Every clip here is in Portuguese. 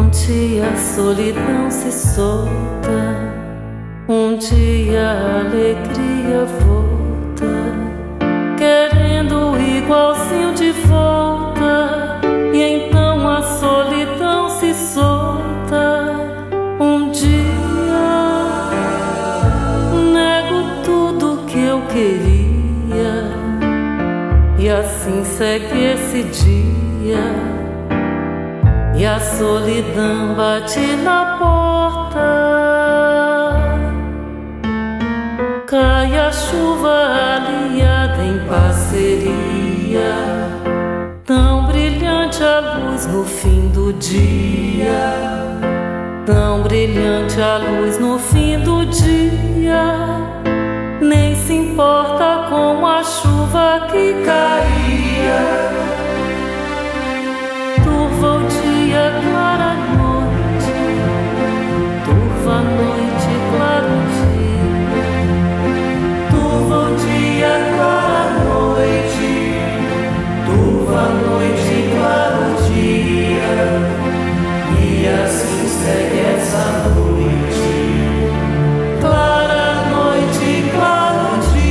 dia a solidão se solta, um dia a alegria volta, querendo igualzinho de volta. E então a solidão se solta. Um dia nego tudo que eu queria, e assim segue esse dia. E a solidão bate na porta. Cai a chuva aliada em parceria, tão brilhante a luz no fim do dia, tão brilhante a luz no fim do dia. Nem se importa com a chuva que caía. Turva o dia, clara a noite, turva a noite, claro o dia. Turva o dia, clara a noite, turva a noite, claro o dia. E assim segue essa noite, clara a noite, claro o dia.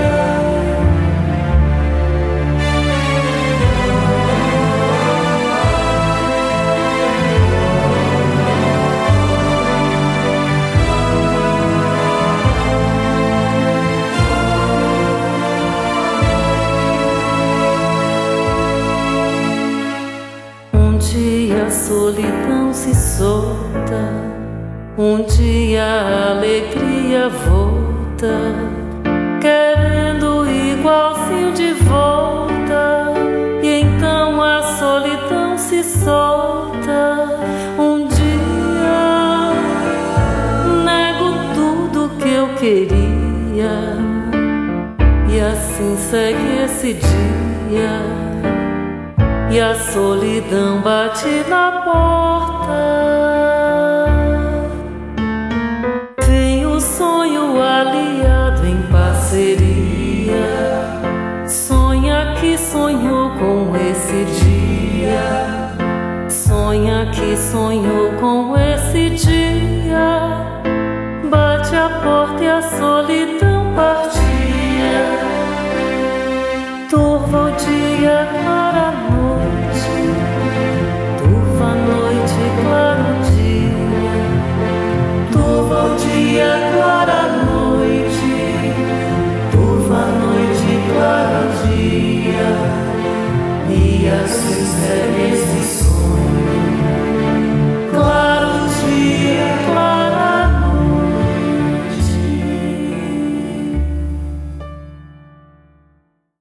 Um dia a solidão se solta, um dia a alegria volta, querendo igualzinho de volta. E então a solidão se solta. Um dia nego tudo que eu queria, e assim segue esse dia. E a solidão bate na porta. Vem o sonho aliado em parceria, sonha que sonhou com esse dia, sonha que sonhou com esse dia. Bate a porta e a solidão